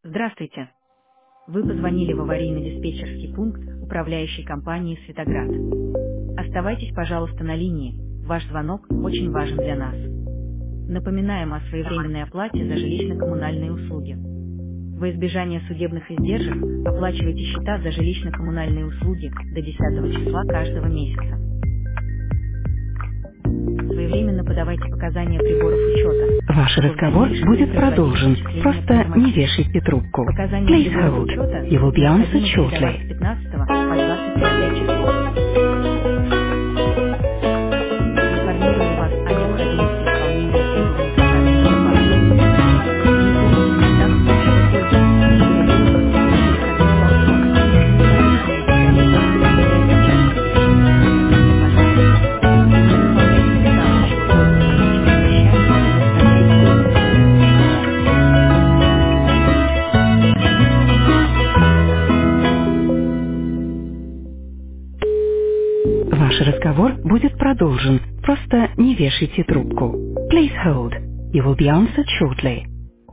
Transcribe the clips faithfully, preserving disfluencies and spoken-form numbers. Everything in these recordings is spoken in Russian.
Здравствуйте. Вы позвонили в аварийно-диспетчерский пункт управляющей компании «Светоград». Оставайтесь, пожалуйста, на линии. Ваш звонок очень важен для нас. Напоминаем о своевременной оплате за жилищно-коммунальные услуги. Во избежание судебных издержек оплачивайте счета за жилищно-коммунальные услуги до десятого числа каждого месяца. Своевременно подавайте показания приборов учета. Ваш Чтобы в разговор дальнейшем будет быстро проводить продолжен. вычисления по Просто не нормативам. вешайте трубку. Показания Please приборов hold. учета You will be answered необходимо передавать с shortly. пятнадцатого по двадцать пятое число. Информируем вас о необходимости исполнения требований пожарной безопасности. Не курите в местах общего пользования, перегревах и других открытых балконах. Повышенные сигареты являются частым причиной возникновения пожаров. Не выполняйте местах общего пользования ночными вещами или оставляйте курить. Ваш разговор будет продолжен. Просто не вешайте трубку. Please hold. You will be answered shortly.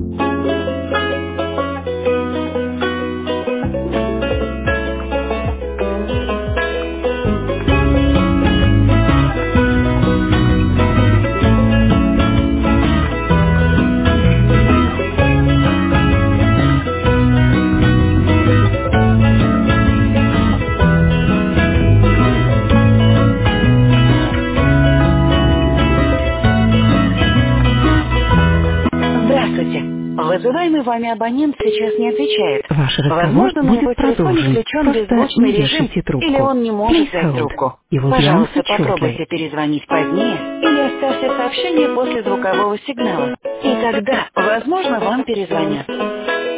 Здравствуйте. Вызываемый вами абонент сейчас не отвечает. Ваш разговор Возможно, на будет его телефоне продолжен. включен Просто беззвучный не режим, вешайте трубку. или он не может Please взять hold. трубку. You will be Пожалуйста, answered shortly. попробуйте перезвонить позднее или оставьте сообщение после звукового сигнала. И тогда, возможно, вам перезвонят.